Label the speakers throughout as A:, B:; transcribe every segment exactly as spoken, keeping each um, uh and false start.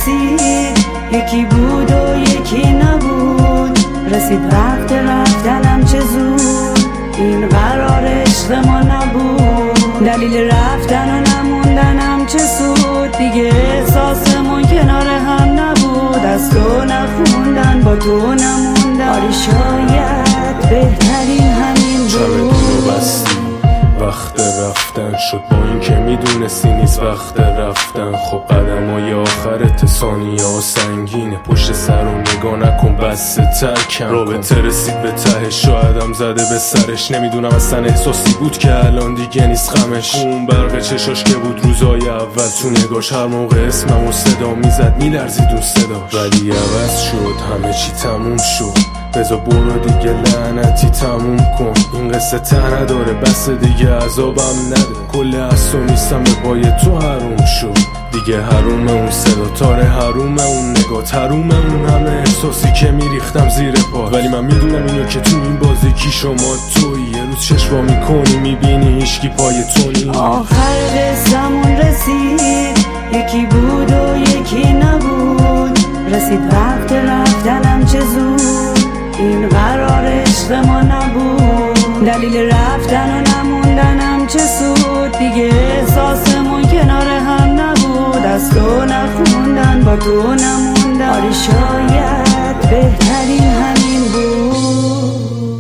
A: رسید، یکی بود و یکی نبود. رسید وقت رفتنم چه زود، این قرار عشق ما نبود. دلیل رفتن و نموندنم چه سود، دیگه احساسمون کنار هم نبود. از تو نخوندن با تو نموندن، آره شاید بهترین همین بود.
B: وقت رفتن شد با این که میدونستی نیست وقت رفتن. خب قدم های آخرت ثانیه ها سنگینه، پشت سر و نگاه نکن بس ترکم. رابطه رسید به ته، شایدم زده به سرش. نمیدونم اصلا احساسی بود که الان دیگه نیست غمش. اون برق چشاش که بود روزای اول تو نگاش، هر موقع اسمم و صدا میزد میلرزید اون صداش. ولی عوض شد، همه چی تموم شد. بذار برو دیگه لعنتی تموم کن، این قصه ته نداره بس دیگه عذابم نده. کل اصلا نیستم به پای تو حروم شد دیگه. حروم اون صدا تاره، حروم اون نگاه، حروم اون همه احساسی که میریختم زیر پا. ولی من میدونم اینو که تو این بازی کی شما تویی. یه روز چشوا میکنی میبینی هیچکی پای تو نی.
A: آخر قصه‌مون رسید، یکی بود و یکی نبود. رسید وقت رفتنم چه زود، این قرار عشق ما نبود. دلیل رفتن و نموندنم چه سود، دیگه احساسمون کنار هم نبود. از تو نخوندن با تو نموندن، آره شاید بهترین همین بود.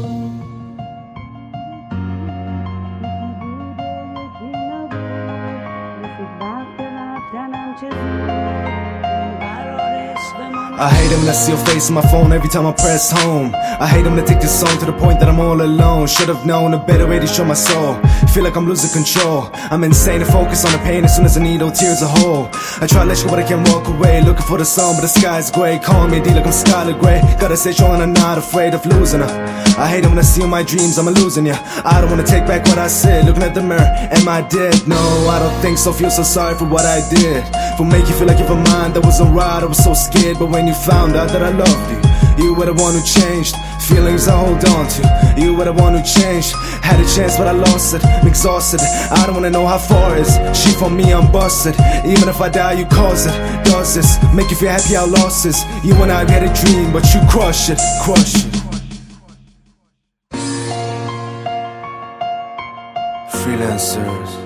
C: I hate him when I see your face on my phone every time I press home. I hate him to take this song to the point that I'm all alone. Should've known a better way to show my soul. Feel like I'm losing control. I'm insane to focus on the pain as soon as I need no tears a hole. I try to let you go but I can't walk away. Looking for the sun but the sky's grey. Call me D like I'm Skylar Grey. Gotta stay strong and I'm not afraid of losing her. I hate him when I see in my dreams I'm losing ya. I don't wanna take back what I said. Looking at the mirror, am I dead? No, I don't think so. Feel so sorry for what I did. For make you feel like you're mine, that wasn't right. I was so scared, but when you found out that I loved you, you were the one who changed. Feelings I hold on to, you were the one who changed. Had a chance but I lost it, I'm exhausted. I don't wanna know how far it is. She for me, I'm busted. Even if I die, you cause it. Does this make you feel happy how lost is? You and I had a dream, but you crush it, crush it. Freelancers.